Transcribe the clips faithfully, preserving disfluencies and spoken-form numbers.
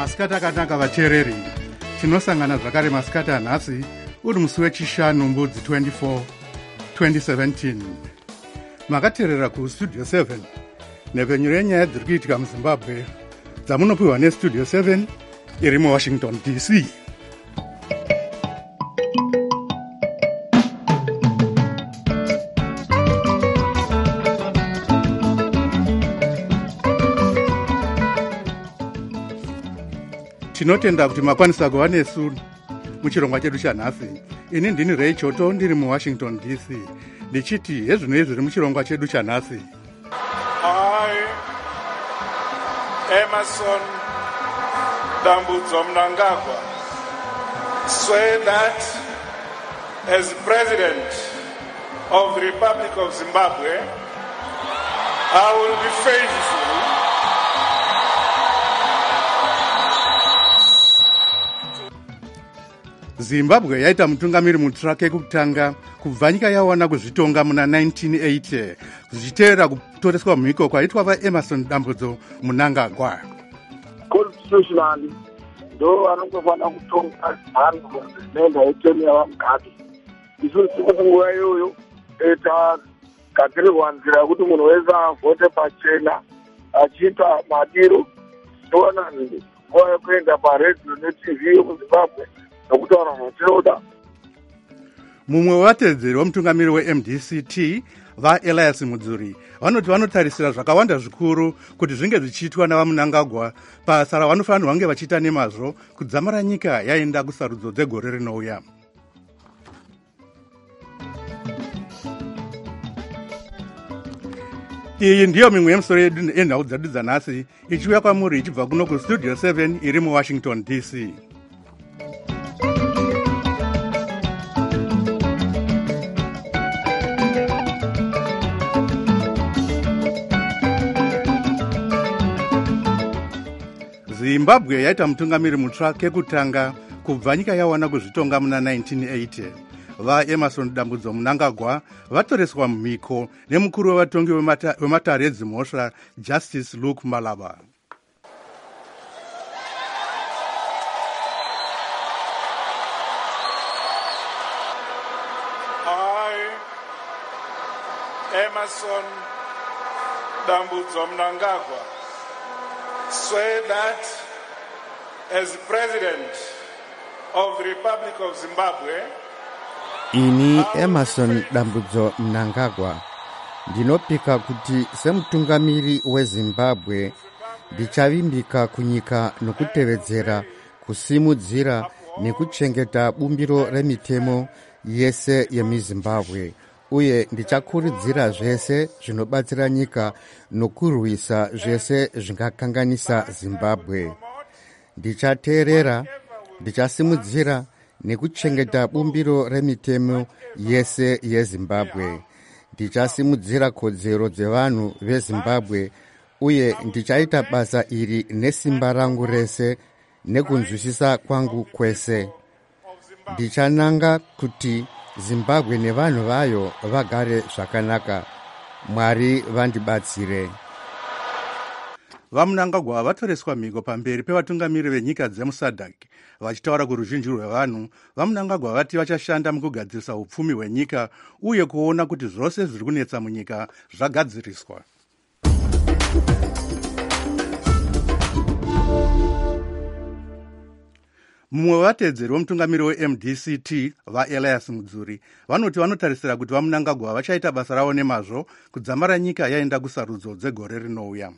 masikati akanaka vateereri, tinosangana zvakare masikati anhasi uri musi wechishanu mbudzi twenty-four twenty seventeen. Makateerera kustudio seven nepfenyuro yenyaya dziri kuitika muzimbabwe dzamunopiwa nestudio seven iri muwashington D C. Tinotenda kuti makwanisa kuva nesu muchirongwa chedu chanhasi. Ini ndini Ray Choto ndiri muWashington D C. Ndichiti hezvino zviri muchirongwa chedu chanhasi. I, Emerson Dambudzo Mnangagwa, swear that as President of the Republic of Zimbabwe, I will be faithful Zimbabwe yaita mutungamiri mutsva kekutanga kubva nyika yawana kuzvitonga muna nineteen eighty zvichiteera kutoreswa mhiko kwaitwa vaEmerson Dambudzo Mnangagwa. Constitutionally ndo anongofana kutonga mhando nenda yetemu yavaMugabe. Isu nguva iyoyo tagadzirirwa nzira yekuti munhu wese avhote pachena achiita madiro. Toona nguva yekuenda paredhiyo neT V yomuZimbabwe nokutaura zvatinoda. Mumwe wevatedzeri wemutungamiri weM D C T vaElias Mudzuri vanoti vanotarisira zvakawanda zvikuru kuti zvinge zvichiitwa navaMnangagwa basa ravanofanirwa kunge vachiita nemazvo kudzamara nyika yaenda kusarudzo dzegore rinouya. Iyi ndiyo mimwe yemusoro yedu yenhau dzedu dzanhasi ichiuya kwamuri ichibva kuno kustudio seven iri muWashington D C. Zimbabwe yaita mutungamiri mutsva kekutanga kubva nyika yawana kuzvitonga muna nineteen eighty. VaEmerson Dambudzo Mnangagwa vatoreswa mumhiko nemukuru wevatongi wematare edzimhosva Justice Luke Malaba. I, Emerson Dambudzo Mnangagwa, swear that as President of the Republic of Zimbabwe, ini Emerson Dambudzo Mnangagwa ndinopika kuti semutungamiri weZimbabwe ndichavimbika kunyika nokutevedzera kusimudzira nekuchengeta bumbiro remitemo yese yemizimbabwe uye ndichakurudzira zvese zvinobatsira nyika nokurwisa zvese zvingakanganisa Zimbabwe. Ndichateerera, ndichasimudzira nekuchengeta bumbiro remitemo yese yeZimbabwe. Ndichasimudzira kodzero dzevanhu veZimbabwe uye ndichaita basa iri nesimba rangu rese nekunzwisisa kwangu kwese. Ndichananga kuti Zimbabwe nevanhu vayo vagare zvakanaka. Mwari vandibatsire. VaMnangagwa vatoreswa mhiko pamberi pevatungamiri venyika dzemuSADC vachitaura kuruzhinji rwevanhu. VaMnangagwa vati vachashanda mukugadzirisa upfumi hwenyika uye kuona kuti zvose zviri kunetsa munyika zvagadziriswa. Mumwe wevatedzeri wemutungamiri weM D C T vaElias Mudzuri vanoti vanotarisira kuti vaMnangagwa vachaita basa ravo nemazvo kudzamara nyika yaenda kusarudzo dzegore rinouya.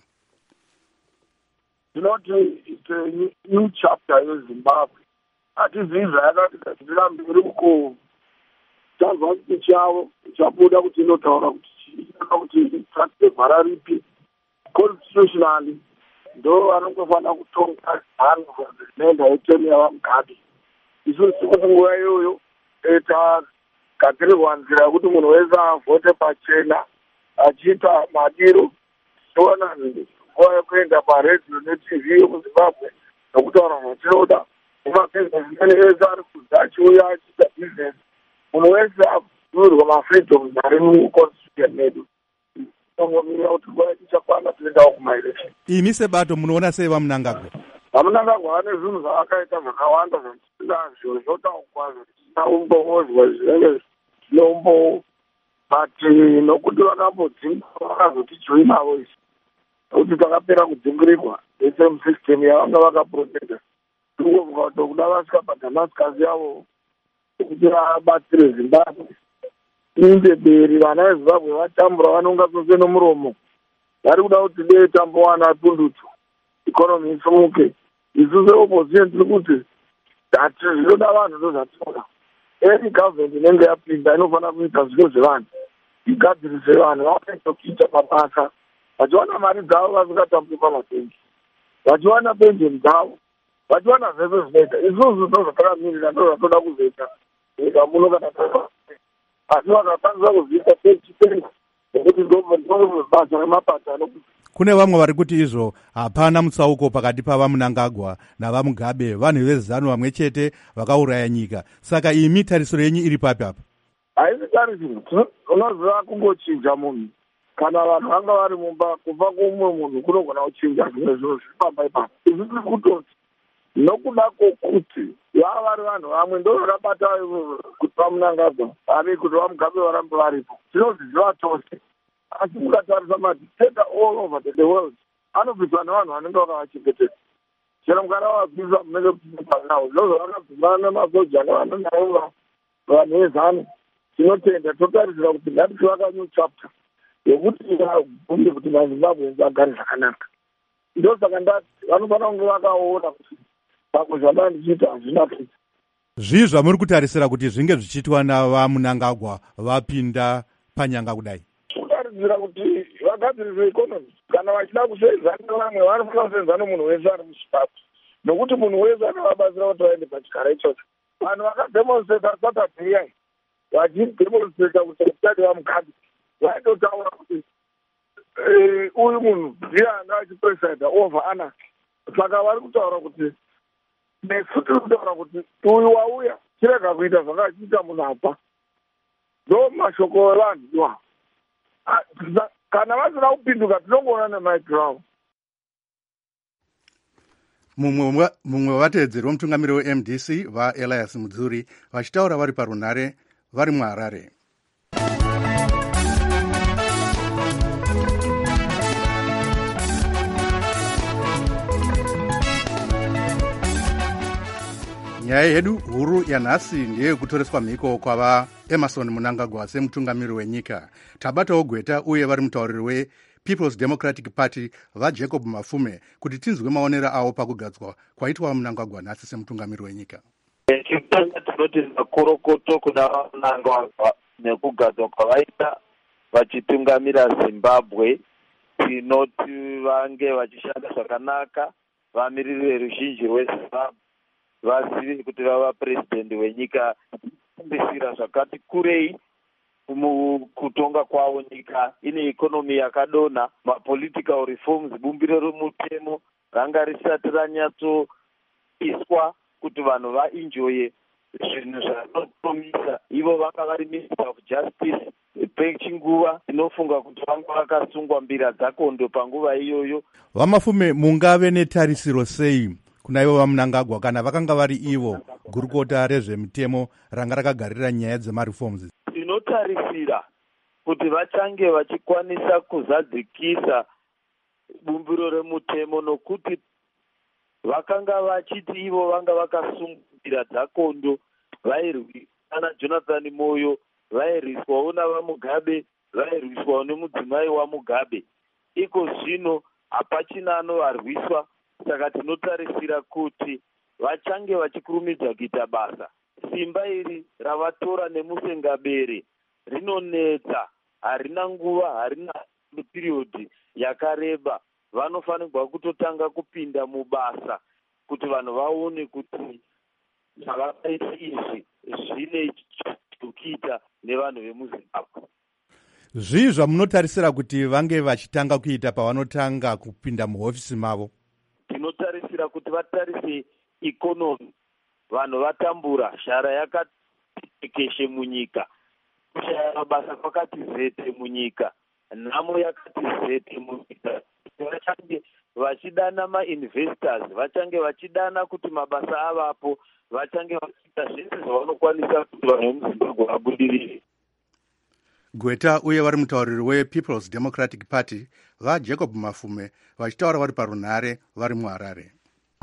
Tinoti it's a new chapter yeZimbabwe. Hatizivi zvayakatira mberi uko tazwa kuti chavo chabuda kuti inotaura kuti tsatse gwara ripi. Constitutionally ndo anongofana kutonga mhando nenda yetemu yavaMugabe. Isu nguva iyoyo tagadzirirwa nzira yekuti munhu wese avhote pachena achiita madiro. Toona nguva yekuenda paredhiyo neT V yomuZimbabwe nokutaura zvatinoda. Mabhizinesi mene ese ari kudza achiuya achiita bhizinesi. Munhu wese avhurwa mafreedoms ari muconstitution medu. Imi sebato munoona sei vaMnangagwa? vamunangagwa vane zvinhu zvavakaita zvakawanda zvatisingazvo zvotaukwa zvatisinaumboozwa zvinenge zvinombo but nokuti vakambodzinga vakazotijoinavo isi nokuti takapera kudzingirikwa esem system yavanga vakaprotecta tikuvuka kuti kuda vasvika padamascus yavo kuti vabatsire zimbabwe inde beri vana vezimbabwe vatambura vanonga sose nomuromo vari kuda kuti dei tambowana pundutso ikonomi isumuke isu seopposition tiri kuti dati zvinoda vanhu ndo zvatinoda any government inenge yapinda inofanira kuita zviro zvevanhu igadzirise vanhu vawaitokuita mabasa vachiwana mari dzavo vasingatambuka matengi vachiwana pensheni dzavo vachiwana zvese zvinoita isusu ndo zvatakamirira ndo zvatoda kuzoita nyika muno kana asi vakakwanisa kuzviita pechitenga nekuti ndo basa remabasa anokuti kune vamwe vari kuti izvo hapana mutsauko pakati pavamunangagwa navamugabe, vanhu vezano vamwe chete vakauraya nyika. Saka imi tarisiro yenyu iri papi apa? Haisi tarisiro, unoziva kungochinja munhu. Kana vanhu vanga vari mumba kubva kumwe munhu kunogona kuchinja zvimwe zvinhu zvifamba ipapo. Izvi tiri kutoti nokuda kwokuti vava vari vanhu vamwe ndo vakabata kuti vamunangagwa vari kuti vamugabe varambe varipo. Tinozviziva tose. Asi mukatarisa madictator all over the world anobviswa nevanhu vanenge vakavachengetedza. Chero mukana vabvisa munenge kuchipaao zvozo vakabvisana nemasoja nevanonaiva vanhu vezano. Tinotenda totarisira kuti ngativaka new chapter yekuti vabvunze kuti vazimbabwe vagare zvakanaka. Ndosaka ndati vanofanira kunge vakaona kuti pamwe zvanda ndichiita hazvina kuita. Zvii zvamuri kutarisira kuti zvinge zvichiitwa navamunangagwa vapinda panyanga kudai? Kutarisira kuti vagadzirise ikonomi. Kana vachida kusenzana nevamwe vanofanira kusenzana nomunhu wese ari muZimbabwe. Nokuti munhu wese akavabatsira kuti vaende pachigara ichocho. Vanhu vakademonstrata Saturday yai vachidemonstrata kuti mutati vamugabe vaitotaura kuti uyu munhu ndiye anga achipresida over ana. Saka vari kutaura kuti nesu tiri kutaura kuti uyu wauya chirega kuita zvanga achiita munhu apa. Ndo mashoko evanhu iwawo. Kana vasina kupinduka tinongoona nemaikiravo. Mumwe wavateedzeri vomutungamiri we-M D C vaElias Mudzuri vachitaura vari parunhare vari muHarare. Nyaya yedu huru yanhasi ndeyekutoreswa mhiko kwava Emerson Mnangagwa semutungamiri wenyika. Tabatawo gweta uye vari mutauriri wePeople's Democratic Party vaJacob Mafume kuti tinzwe maonero avo pakugadzwa kwaitwa Mnangagwa nhasi semutungamiri wenyika. Chitanga tinoti makorokoto kuna Mnangagwa nekugadzwa kwavaita vachitungamira Zimbabwe, tinoti vange vachishanda zvakanaka, vamiriri veruzhinji rweZimbabwe vazive kuti vava president wenyika kumbisira zvakati kurei kutonga kwavo. Nyika ine ikonomi yakadonha, mapolitical reforms, bumbiro remutemo ranga risati ranyatsoiswa kuti vanhu vaenjoye zvinhu zvanopromisa. Ivo vanga vari minister of justice pechinguva inofunga kuti vanga vakasungwa mbira dzakondo panguva iyoyo. Vamafume, mungave netarisiro sei kuna ivo vaMnangagwa kana vakanga vari ivo gurukota rezvemitemo ranga rakagarira nyaya dzemareforms? Tinotarisira kuti vachange vachikwanisa kuzadzikisa bumbiro remutemo, nokuti vakanga vachiti ivo vanga vakasungira dzakondo, vairwisana Jonathan Moyo, vairwiswawo navaMugabe, vairwiswawo nemudzimai waMugabe. Iko zvino hapachina anovarwiswa. Saka tinotarisira kuti vachange vachikurumidza kuita basa. Simba iri ravatora nemusengabere rinonetsa, harina nguva, harina period yakareba. Vanofanirwa kutotanga kupinda mubasa kuti vanhu vaone kuti zvavakaita izvi zvine chekuita nevanhu vemuZimbabwe. Zvii zvamunotarisira kuti vange vachitanga kuita pavanotanga kupinda muhofisi mavo? Tinotarisira kuti vatarise ikonomi. Vanhu vatambura, shara yakati tekeshe munyika, kushaya mabasa kwakati zete munyika, nhamo yakati zete munyika. Vachange vachidana mainvestors vachange vachidana kuti mabasa avapo, vachange vachiita zvese zvavanokwanisa kuti vanhu vemuzimbabwe vabudirire. Gweta uye vari mutauriri wePeople's Democratic Party vaJacob Mafume vachitaura vari parunhare vari muHarare.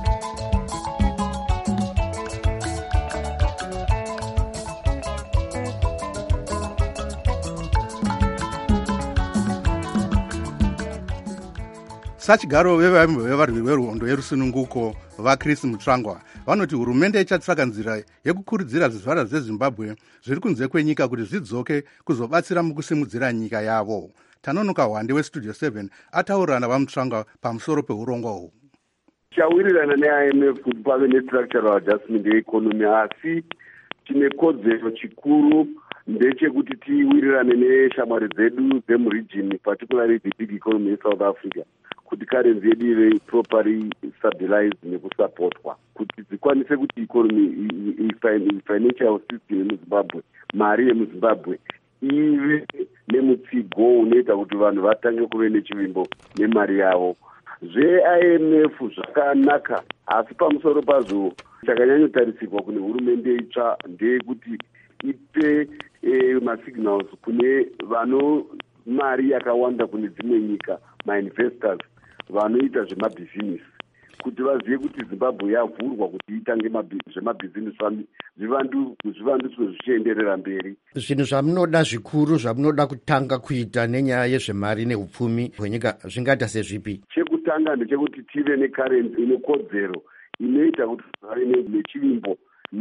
Sachigaro vevarwi vehondo yerusununguko vaChris Mutsvangwa vanoti hurumende ichatsvaka nzira yekukurudzira zvizvarwa zveZimbabwe zviri kunze kwenyika kuti zvidzoke kuzobatsira mukusimudzira nyika yavo. Tanonoka Hwande weStudio seven ataurana vaMutsvangwa pamusoro peurongwa uhu. Chawirirana ne-I M F kuti pave ne-structural adjustment yeeconomy, asi tine kodzero chikuru ndechekuti tiwirirane neshamwari dzedu dzemuregion, particularly the big economy yeSouth Africa, kuti currency yedu ive properly stabilized nekusupportwa kuti dzikwanise kuti economy financial system yemuZimbabwe, mari yemuZimbabwe ive nemutsigo unoita kuti vanhu vatange kuve nechivimbo nemari yavo. Zve-I M F zvakanaka, asi pamusoro pazvo chakanyanyotarisirwa kune hurumende itsva ndeyekuti ipe eh, masignals kune vano mari yakawanda kune dzimwe nyika, mainvestors vanoita zvemabhizinesi, kuti vazive kuti Zimbabwe yavhurwa kuti itange zvemabhizinesi zvivanduswe zvichienderera mberi. Zvinhu zvamunoda zvikuru zvamunoda kutanga kuita nenyaya yezvemari neupfumi hwenyika zvingaita sezvipi? Chekutanga ndechekuti tive necurrency ine kodzero inoita kuti vave nechivimbo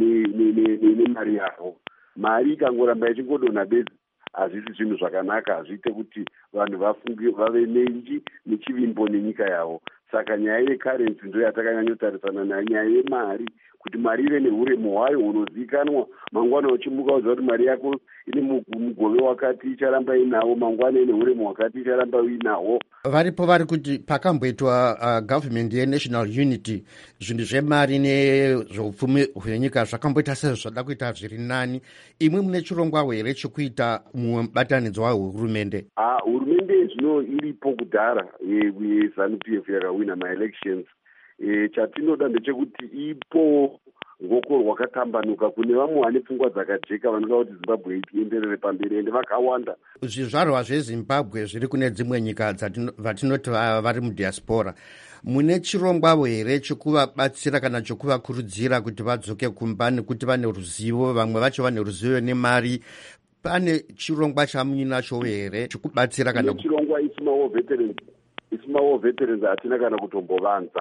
nemari yavo. Mari ikangoramba ichingodonha bedzi hazvisi zvinhu zvakanaka, hazviite kuti vanhu vafunge vave nenji nechivimbo nenyika yavo. Saka nyaya yecurrency ndo yatakanyanyotarisana nayo, nyaya yemari, kuti mari ive neuremu hwayo hunozivikanwa. Mangwana uchimuka uziva kuti mari yako ine mugove wakati icharamba inawo, mangwana ine uremu hwakati icharamba uinawo. Varipo vari kuti pakamboitwa uh, government yenational unity, zvinhu zvemari nezveupfumi hwenyika zvakamboita sezvo zvada kuita zviri nani. Imwe mune chirongwa here chekuita mumwe mubatanidzwa wehurumende? Ah, hurumende zvino iripo kudhara yeZANU-P F yakawina ma-elections. E, chatinoda ndechekuti ipo ngoko rwakatambanuka kune vamwe vane pfungwa dzakajeka vanoda kuti Zimbabwe ienderere pamberi, ende vakawanda. Zvizvarwa zveZimbabwe zviri kune dzimwe nyika vatinoti vari mudiaspora, mune chirongwavo here chekuvabatsira kana chekuvakurudzira kuti vadzoke kumba nekuti vane ruzivo, vamwe vacho vane ruzivo nemari? Pane chirongwa chamuinacho here chekubatsira kana chirongwa isimawo veterans isimawo veterans hatina kana kutombovanza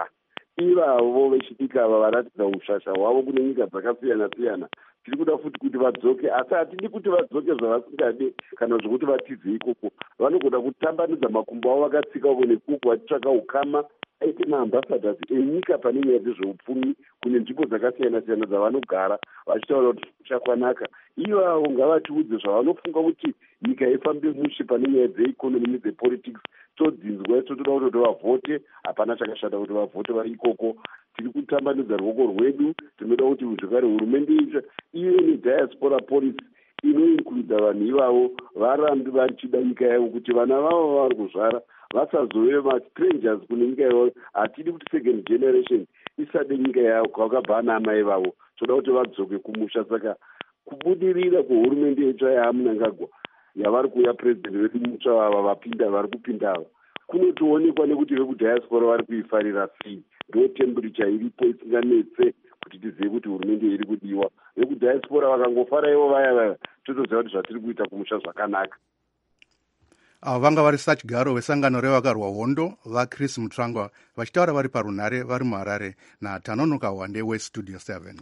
ivavo vechidiki ava varatidza ushasha hwavo kune nyika dzakasiyana siyana. Tiri kuda futi kuti vadzoke, asi hatidi kuti vadzoke zvavasingade kana zvokuti vatize ikoko. Vanogona kutambanudza makumbo avo vakatsika uko nekuko vachitsvaka ukama aite maambassadors enyika pane nyaya dzezveupfumi kune nzvimbo dzakasiyana siyana dzavanogara, vachitaura kuti chakwanaka. Ivavo ngavatiudze zvavanofunga kuti nyika ifambe mushe pane nyaya dzeeconomy nedzepolitics. Todzinzwa isu toda kuti vavhote, hapana chakashata kuti vavhote vari ikoko. Tiri kutambanudza ruoko rwedu, tinoda kuti zvekare hurumende itsva ive nediaspora policy inoinkludha vanhu ivavo varambe vachida nyika yavo, kuti vana vavo vari kuzvara vasazove mastrangers kune nyika yavo. Hatidi kuti second generation isade nyika yavo kwakabva naamai vavo, toda kuti vadzoke kumusha. Saka kubudirira kwehurumende itsva yaMnangagwa yavari kuuya president vedu mutsva vava vapinda vari kupinda ava kunotoonekwa nekuti vekudiaspora vari kuifarira sei. Ndo temperature iripo isinganetse kuti tizive kuti hurumende iri kudiwa. Vekudiaspora vakangofara ivo vaya vaya totoziva kuti zvatiri kuita kumusha zvakanaka. Avo vanga vari sachigaro wesangano revakarwa hondo vaChris Mutsvangwa vachitaura vari parunhare vari muHarare naTanonoka Hwande weStudio seven.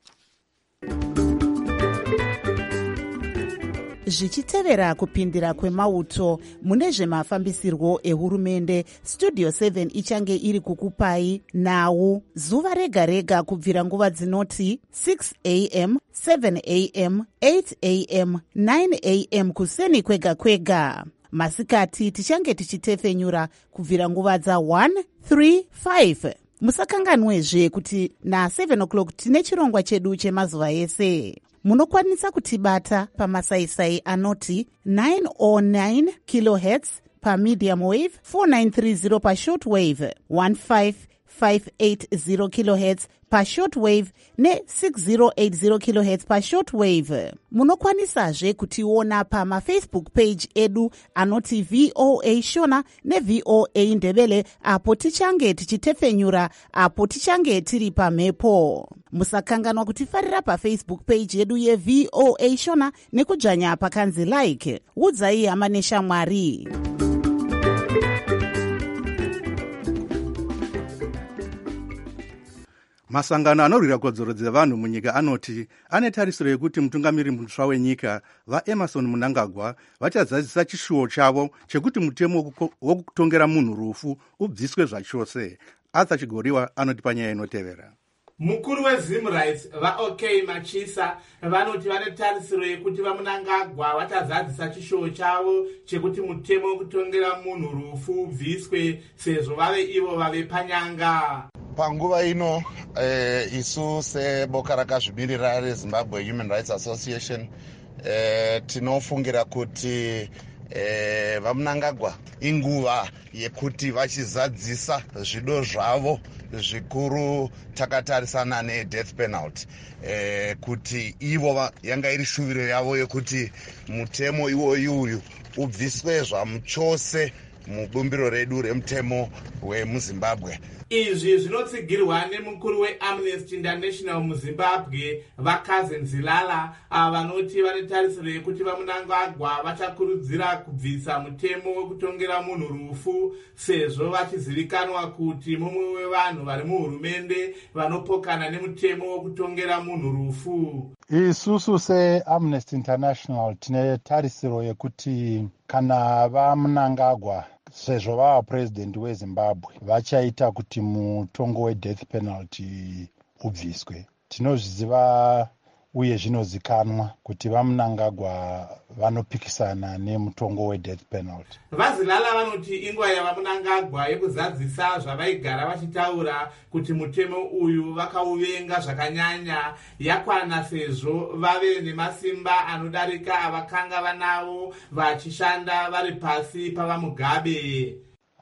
Zvichitevera kupindira kwemauto mune zvemafambisirwo ehurumende, Studio seven ichange iri kukupai nhau zuva rega rega kubvira nguva dzinoti six a m, seven a m, eight a m, nine a m kuseni kwega kwega. Masikati tichange tichitefenyura kubvira nguva dza one, three, five. Musakanganwezve kuti na seven o'clock tine chirongwa chedu chemazuva ese. Munokwanisa kutibata pamasaisai anoti nine oh nine kilohertz, pamedium wave, four nine three zero pashort wave, one five five eight zero kilohertz pashort wave ne six zero eight zero kilohertz pashort wave. Munokwanisazve kutiona pamafacebook page edu anoti V O A Shona ne V O A Ndebele, apo tichange tichitefenyura apo tichange tiri pamhepo. Musakanganwa kutifarira pafacebook page yedu ye V O A Shona nekudzvanya pakanzi like. Udzai hama neshamwari. Masangano anorwira kodzero dzevanhu munyika anoti ane tarisiro yekuti mutungamiri mutsva wenyika vaEmerson Mnangagwa vachazadzisa chishuwo chavo chekuti mutemo wokutongera munhu rufu ubviswe zvachose. Arthur Chigoriwa anoti panyaya inotevera. Mukuru weZim Rights vaOK Machisa vanoti vane tarisiro yekuti vaMnangagwa vachazadzisa chishuwo chavo chekuti mutemo wokutongera munhu rufu ubviswe sezvo vave ivo vave panyanga. Panguva ino eh, isu seboka rakazvimirira reZimbabwe Human Rights Association eh, tinofungira kuti eh, vaMnangagwa inguva yekuti vachizadzisa zvido zvavo zvikuru takatarisana nedeath penalty eh, kuti ivo yanga iri shuviro yavo yekuti mutemo iwoyu uyu ubviswe zvamuchose mubumbiro redu remutemo wemuZimbabwe. Izvi zvinotsigirwa nemukuru weAmnesty International muZimbabwe vaKazen Zilala, vanoti vane tarisiro yekuti vaMnangagwa vachakurudzira kubvisa mutemo wekutongera munhu rufu sezvo vachizivikanwa kuti mumwe wevanhu vari muhurumende vanopokana nemutemo wekutongera munhu rufu. Isusu seAmnesty International tine tarisiro yekuti kana vaMnangagwa sezvo vava president weZimbabwe vachaita kuti mutongo wedeath penalty ubviswe. Tinozviziva uye zvinozikanwa kuti vaMnangagwa vanopikisana nemutongo wedeath penalty. Vazilala vanoti inguva yavaMnangagwa yekuzadzisa zvavaigara vachitaura kuti mutemo uyu vakauvenga zvakanyanya yakwana sezvo vave nemasimba anodarika avakanga vanavo vachishanda vari pasi pavaMugabe.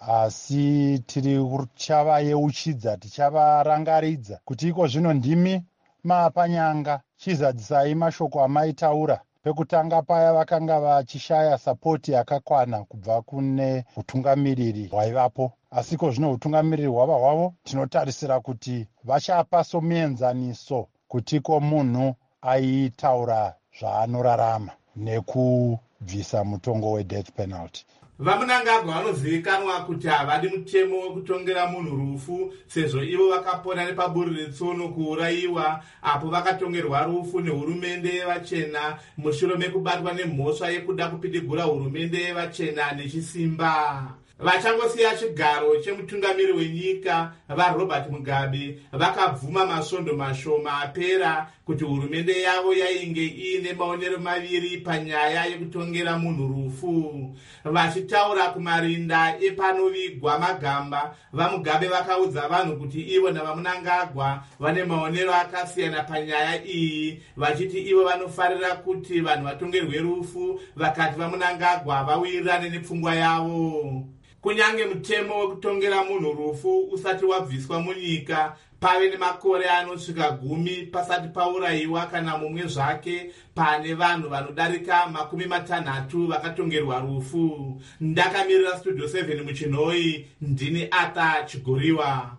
Asi tiri kuchavayeuchidza, tichavarangaridza kuti iko zvino ndimi maapanyanga, chizadzisai mashoko amaitaura. Pekutanga paya vakanga vachishaya sapoti yakakwana kubva kune utungamiriri hwaivapo, asiko zvino utungamiriri hwava hwavo tinotarisira kuti vachapa somuenzaniso kuti ko munhu aitaura zvaanorarama nekubvisa mutongo wedeath penalty. VaMnangagwa vanozivikanwa kuti havadi mutemo wekutongera munhu rufu sezvo ivo vakapona nepaburi retsono kuurayiwa apo vakatongerwa rufu nehurumende yevachena mushure mekubatwa nemhosva yekuda kupidigura hurumende yevachena nechisimba. Vachangosiya chigaro chemutungamiri wenyika vaRobert Mugabe vakabvuma masvondo mashoma apera kuti hurumende yavo yainge iine maonero maviri panyaya yekutongera munhu rufu. Vachitaura kumarinda epanovigwa magamba, vaMugabe vakaudza vanhu kuti ivo navaMnangagwa vane maonero akasiyana panyaya iyi, vachiti ivo vanofarira kuti vanhu vatongerwe rufu, vakati vaMnangagwa vawirirane nepfungwa yavo. Kunyange mutemo wekutongera munhu rufu usati wabviswa munyika, pave nemakore anosvika gumi pasati paurayiwa kana mumwe zvake pane vanhu vanodarika makumi matanhatu vakatongerwa rufu. Ndakamirira Studio seven muchinhoi, ndini Arthur Chigoriwa.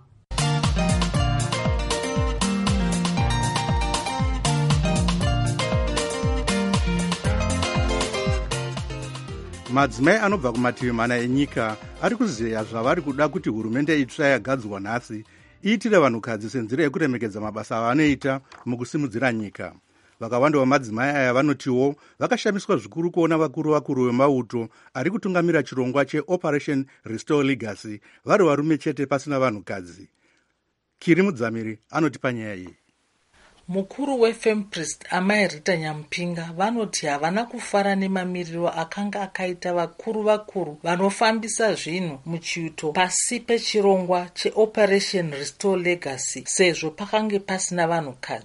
Madzimai anobva kumativi mana enyika ari kuziya zvavari kuda kuti hurumende itsva yagadzwa nhasi iitire vanhukadzi senzira yekuremekedza mabasa avanoita mukusimudzira nyika. Vakawanda vamadzimai aya vanotiwo vakashamiswa zvikuru kuona vakuru vakuru vemauto ari kutungamira chirongwa cheOperation Restore Legacy vari varume chete pasina vanhukadzi. Kiri Mudzamiri anoti panyaya iyi. Mukuru weFemprist Amai Rita Nyampinga vanoti havana kufara nemamiriro akanga akaita vakuru vakuru vanofambisa zvinhu muchiuto pasi pechirongwa cheOperation Restore Legacy sezvo pakange pasina vanhukadzi.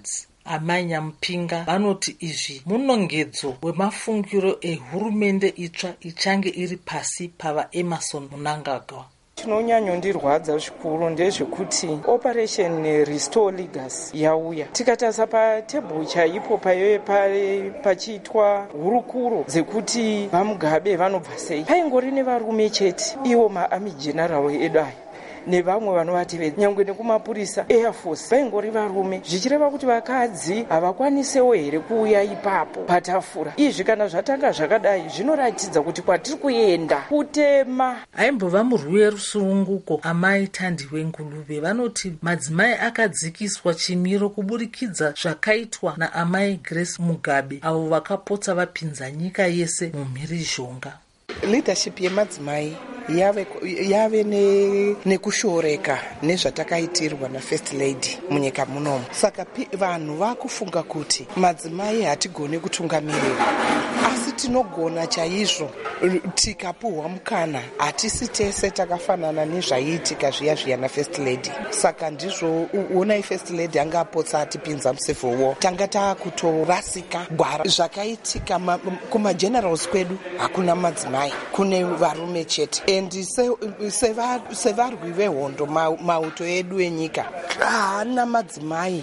Amai Nyampinga vanoti izvi munongedzo wemafungiro ehurumende itsva ichange iri pasi pava Emmerson Mnangagwa. Chinonyanyondirwadza zvikuru ndezvekuti operation restore legacy yauya tikatarisa patebhuru chaipo payo pachiitwa hurukuro dzekuti vaMugabe vanobva sei, paingori nevarume chete, ivo maarmy general edu aya nevamwe vanovatevedza, nyangwe nekumapurisa air force vaingori varume, zvichireva kuti vakadzi havakwanisewo here kuuya ipapo patafura. Izvi kana zvatanga zvakadai zvinoratidza kuti kwatiri kuenda kutema. Aimbova murwi werusununguko Amai Thandiwe Ngulube vanoti madzimai akadzikiswa chimiro kuburikidza zvakaitwa naAmai Grace Mugabe avo vakapotsa vapinza nyika yese mumhirizhonga. Leadership yemadzimai yave, yave ne, nekushoreka nezvatakaitirwa naFirst Lady munyika munomu. Saka vanhu vakufunga kuti madzimai hatigone kutungamirira, asi tinogona chaizvo tikapuhwa mukana. Hatisi tese takafanana nezvaiitika zviya zviya naFirst Lady. Saka ndizvo onai First Lady anga apotsa atipinza mucivil war, tanga taakutorasika gwara. Zvakaitika kumagenerals kwedu hakuna madzimai, kune varume chete. And sevarwi vehondo mauto edu enyika haana madzimai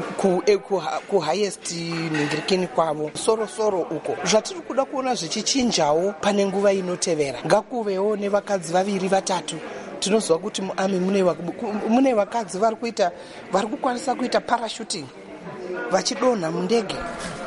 kuhighest nhingirikini kwavo soro soro uko. Zvatiri kuda kuona zvichichinjawo pane nguva inotevera. Ngakuvewo nevakadzi vaviri vatatu. Tinoziva kuti muami mune vakadzi vari kuita vari kukwanisa kuita parachuting vachidonha mundege.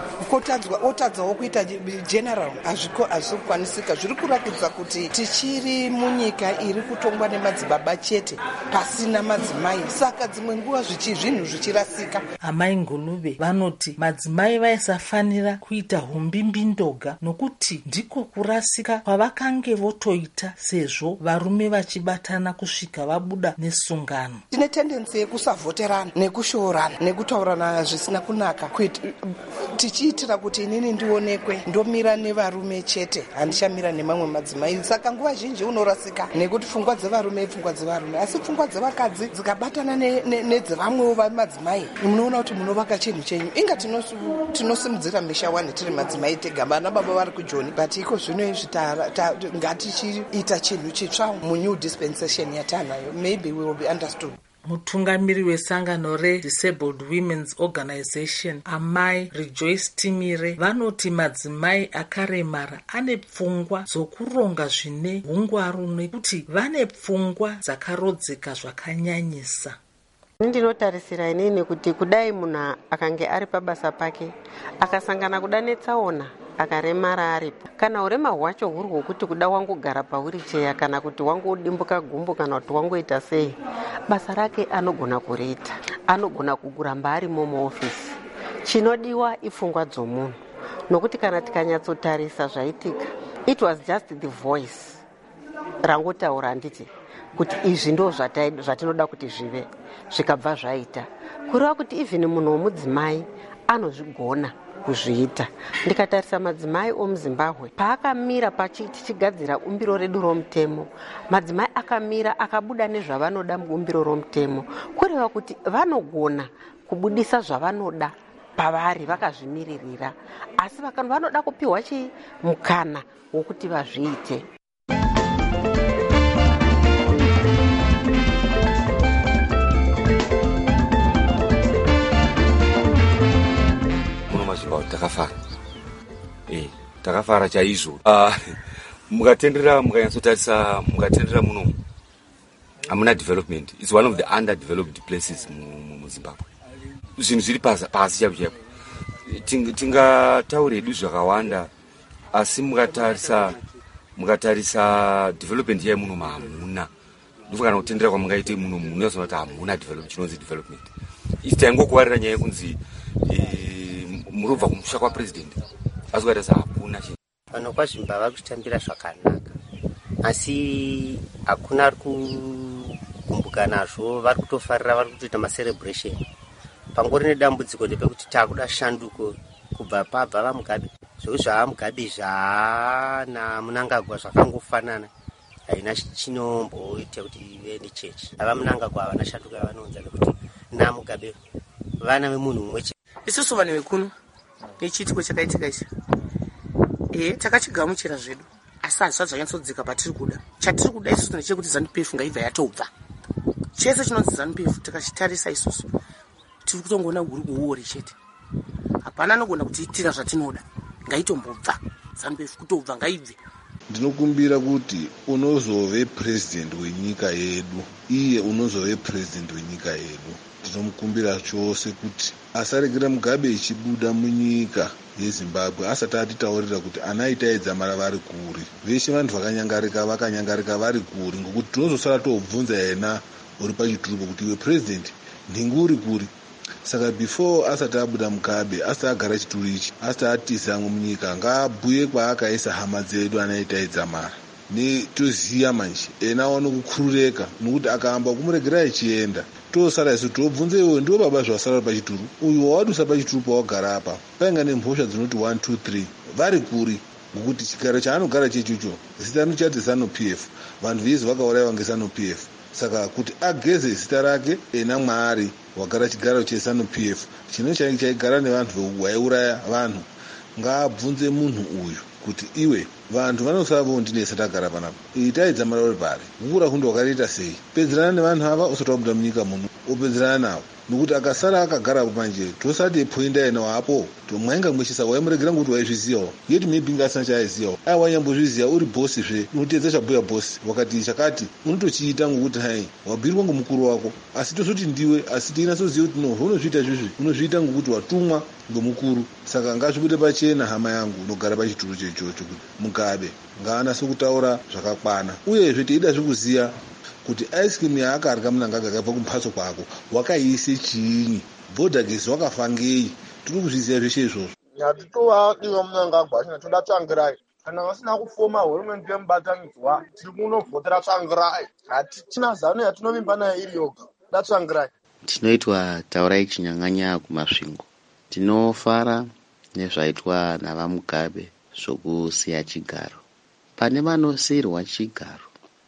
Otadzawo kuita general hazvikwanisika. Zviri kurakidza kuti tichiri munyika iri kutongwa nemadzibaba chete pasina madzimai, saka dzimwe nguva zvinhu zvichirasika. Amai Ngulube vanoti madzimai vaisafanira kuita humbimbindoga nokuti ndiko kurasika kwavakange votoita sezvo varume vachibatana kusvika vabuda nesungano. Tine tendensi yekusavhoterana nekushoorana nekutaurana zvisina kunaka tichiitira kuti inini ndionekwe ndomira nevarume chete, handichamira nemamwe madzimai. Saka nguva zhinji unorasika nekuti pfungwa dzevarume pfungwa dzevarume, asi pfungwa dzevakadzi dzikabatana nedzevamwewo vamadzimai munoona kuti munovaka chinhu chenyu. Inga tinosimudzira misha wani tiri madzimai tega, vana baba vari kujoni, but iko zvino izvi ngatichiita chinhu chitsva munew dispensation yatanayo. Maybe we will be understood. Mutungamiri wesangano reDisabled Women's Organization Amai Rejoice Timire vanoti madzimai akaremara ane pfungwa dzokuronga zvine hungwaru nekuti vane pfungwa dzakarodzeka zvakanyanyisa. Ndinotarisira inini kuti kudai munhu akange ari pabasa pake akasangana kuda netsaona akaremara aripo, kana urema hwacho huri hwokuti kuda wangogara pawiricheya kana kuti wangodimbuka gumbo kana kuti wangoita sei, basa rake anogona kuriita, anogona kuguramba arimo muofisi. Chinodiwa ipfungwa dzomunhu, nokuti kana tikanyatsotarisa zvaitika, it was just the voice rangotaura nditi kuti izvi ndo zvatinoda kuti zvive, zvikabva zvaita. Kureva kuti even munhu womudzimai anozvigona kuzviita. Ndikatarisa madzimai omuZimbabwe paakamira pachitigadzira umbiro redu romutemo, madzimai akamira akabuda nezvavanoda muumbiro romutemo, kureva kuti vanogona kubudisa zvavanoda pavari vakazvimiririra, asi vanoda kupiwa mukana wokuti vazviite. Takafara eh takafara chaizvo. Ah mukatendera mukanyatsotarisa mukatendera muno hamuna development. It's one of the underdeveloped places mu Zimbabwe. Zvinhu zviri pasi chapo chapo. Tingataura edu zvakawanda, asi mukatarisa mukatarisa development yayo muno hamuna. Ndiko kana kutendera kwamungaite muno munoziva kuti hamuna development, chinonzi development. Isi taingokuwarira nyaya yekunzi murubva kumusha kwa president azwara hakuna chinhu. Vanhu kwaZimbabwe vari kutambira zvakanaka, asi hakuna ari kukumbuka nazvo, vari kutofarira, vari kutoita macelebration. Pangori nedambudziko ndepekuti taakuda shanduko kubva pabva vaMugabe. Zvokuti zvaMugabe zvana Mnangagwa zvakangofanana, haina chinomboita kuti ive nechechi. Ava Mnangagwa havana shanduka yavanonza nekuti naMugabe vana vemunhu mumwe chete. isusu vanhu vekuno nechiitiko chakaitika ichi e takachigamuchira zvedu asi hazvisati zvanyatsodzika patiri kuda. Chatiri kuda isusu ndechekuti ZANU-PF ngaibva yatobva. Chese chinonzi ZANU-PF takachitarisa isusu tiri kutongoona uri kuori chete. Hapana anogona kutiitira zvatinoda. Ngaitombobva ZANU-PF kutobva ngaibve. Ndinokumbira kuti unozove president wenyika yedu, iye unozove president wenyika yedu. Ndinomukumbira chose kuti asaregera Mugabe ichibuda munyika yeZimbabwe asati atitaurira kuti anaita edzamara vari kuri. Veshe vantu vakanyangarika vakanyangarika vari kuri, ngokuti tinozosara tobvunza yena uri pachiturupo kuti iwe president nhingu uri kuri. Saka before asati abuda Mugabe, asati agara chituru ichi, asati atizamwe munyika, ngaabhuye kwaakaisa hama dzedu anaita edzamara. Netoziya manje ena aone kukurureka, nokuti akaamba kumuregera ichienda tosara isu tobvunze iwe ndiwo baba zvasara pachituru, uyu wawadusa pachituru pawagara apa painga nemhosva dzinoti one two three vari kuri, ngokuti chigaro chaanogara chechucho zita richati ZANU-PF, vanhu vezi vakaurayiwa ngeZANU-PF. Saka kuti ageze zita rake ena mwaari wagara chigaro cheZANU-PF chino chaigara nevanhu vaiuraya vanhu, ngaabvunze munhu uyu kuti iwe vantu vanosava vondinesa tagara panapa itai dzamara uri pari, kukura kundo wakariita sei, pedzerana nevanhu ava usati wabuda munyika muno upedzerana navo, nokuti akasara akagara apo manje tosati epoinda yena wapo tomwainga mwechisa waimuregera ngokuti waizvizivawo, yeti maybe ngasina chaaizivawo ai wanyambozviziva uri bhosi zve unotedza chabhuya bhosi wakati chakati unotochiita ngokuti hai wabhirwa ngomukuru wako, asi tosoti ndiwe asi tinatsoziva kuti no unozviita izvizvi unozviita ngokuti watumwa ngomukuru. Saka ngazvibude pachena hama yangu unogara pachituru chechocho kuti Mugabe ngaanase kutaura zvakakwana, uyezve teida zvekuziya kuti ice cream yaakarya Mnangagwa akabva kumhatso kwako wakaiise chiinyi, bhodhagezi wakafa ngei, tiri kuzviziya zveshe izvozvo. Hatitowadiwa Mnangagwa achina toda Tsvangirai, kana vasina kufoma hurumende yemubatanidzwa tiri kunovhotera Tsvangirai, hatichina zano yatinovimba nayo iri yoga, da Tsvangirai. Tinoitwa Taurai Chinyang'anya kumasvingo, tinofara nezvaitwa navaMugabe zvokusiya chigaro. Pane vanosiyirwa chigaro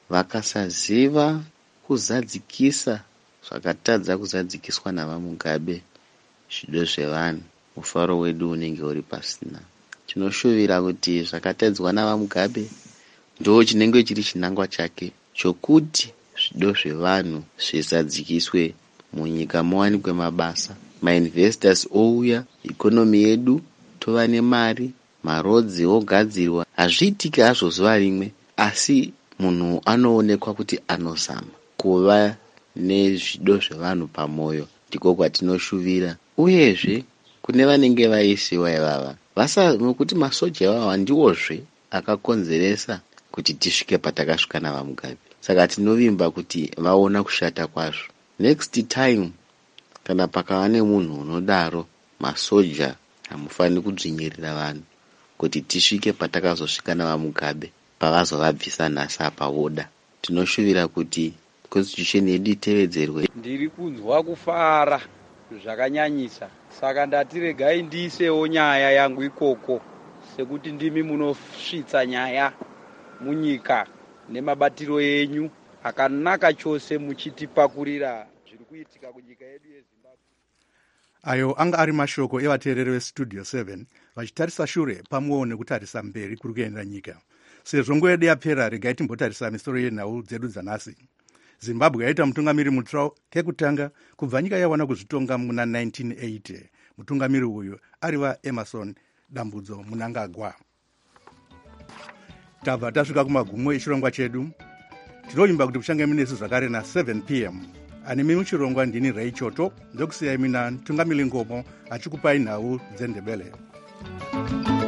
vakasaziva kuzadzikisa zvakatadza kuzadzikiswa navaMugabe zvido zvevanhu, mufaro wedu unenge uri pasina. Tinoshuvira kuti zvakatadzwa navaMugabe ndo chinenge chiri chinangwa chake chokuti zvido zvevanhu zvizadzikiswe munyika, muwanikwe mabasa, mainvestors ouya, ikonomi yedu tova nemari, marodzi ogadzirwa. Hazviitiki hazvo zuva rimwe, asi munhu anoonekwa kuti anozama kuva nezvido zvevanhu pamwoyo. Ndiko kwatinoshuvira. Uyezve kune vanenge vaisiwa ivava vasa, nokuti masoja ivava ndiwozve akakonzeresa kuti tisvike patakasvika navaMugabe. Saka tinovimba kuti vaona kushata kwazvo. Next time kana pakava nemunhu unodaro, masoja hamufani kudzvinyirira vanhu kuti tisvike patakazosvika navaMugabe pavazovabvisa nhasi apa voda. Tinoshuvira kuti constitution yedu itevedzerwe. Ndiri kunzwa kufara zvakanyanyisa, saka ndati regai ndiisewo nyaya yangu ikoko, sekuti ndimi munosvitsa nyaya munyika nemabatiro enyu akanaka chose muchitipakurira zviri kuitika kunyika yedu yeZimbabwe. Ayo anga ari mashoko evateereri vestudio seven vachitarisa shure pamwewo nekutarisa mberi kuri kuenda nyika. Sezvo nguva yedu yapera, regai timbotarisa misoro yenhau dzedu dzanhasi. Zimbabwe yaita mutungamiri mutsva kekutanga kubva nyika yawana kuzvitonga muna nineteen eighty. Mutungamiri uyu ariva Emerson Dambudzo Mnangagwa. Tabva tasvika kumagumo echirongwa chedu. Tinovimba kuti kuchange minesu zvakare na seven p m. Anemi muchirongwa ndini Ray Choto, ndokusiyai mina Tungamiri Ngomo achikupai nhau dzendebele.